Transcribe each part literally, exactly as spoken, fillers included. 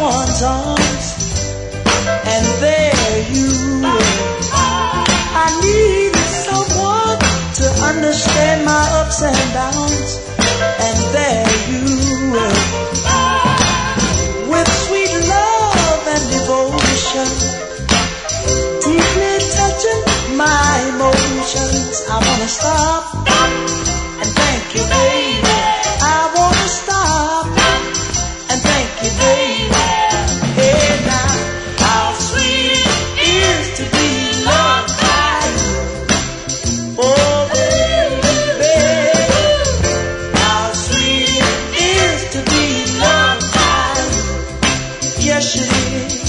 someone's arms, and there you were. I needed someone to understand my ups and downs, and there you were. With sweet love and devotion, deeply touching my emotions. I wanna stop and thank you, baby. I wanna stop and thank you, baby. Hey now, how sweet it is to be loved by you. Oh baby, how sweet it is to be loved by you. Yes it is.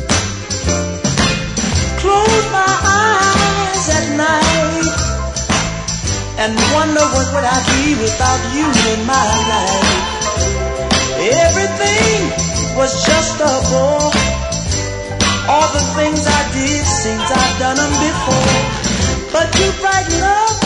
Close my eyes at night and wonder what would I be without you in my life. Everything was just a bore. All the things I did seems I've done them before. But you brighten up